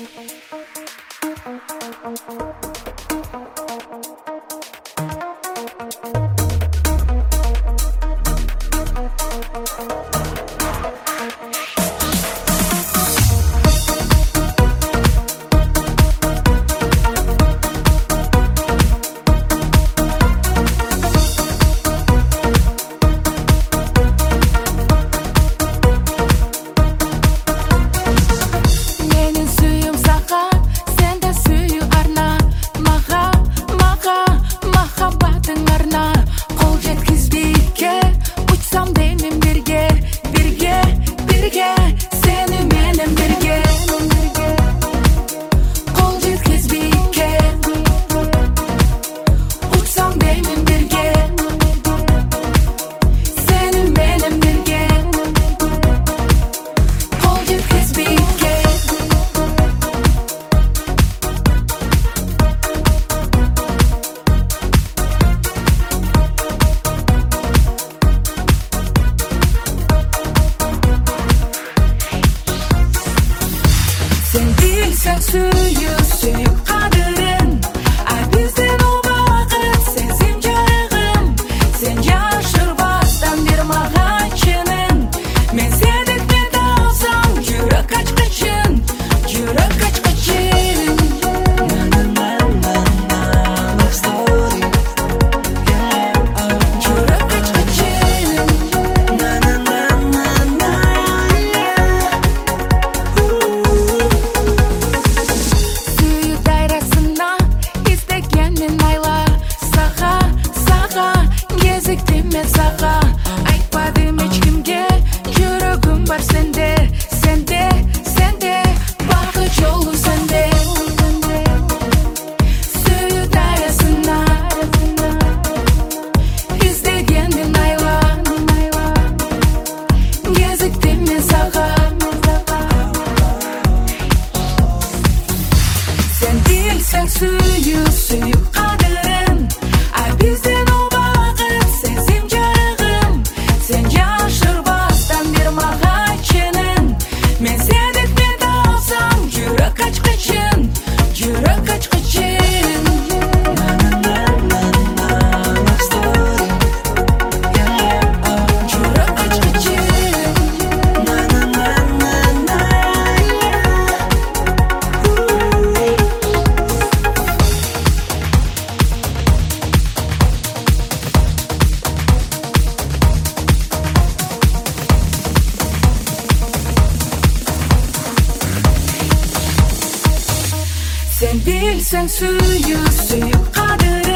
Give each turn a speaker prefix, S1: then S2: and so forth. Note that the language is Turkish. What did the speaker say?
S1: Sen suyu suyup kadırın, bizden o vakit sezim carığım. Sen yaşırmazdan bir mağaçının, men sedip mi dalsam yürek kaç kaçın, yürek kaç kaçın. Love story, yürek kaç kaçın. Sağa aytmadım hiç kimge, yüreğim var sende, sende, sende, bakıç yolu sende. Suyu darasına izlegenin ayla, geziktim men sağa. Sen değilsen suyu suyup kadırın, bizden o vakit sezim carığım. Sen yaşırmazdan bir mağaçının, men sedip mi dalsam yürek kaç kaçın, yürek kaç kaçın. Love story, yürek kaç kaçın. Sen bilsen suyu suyup kadırın.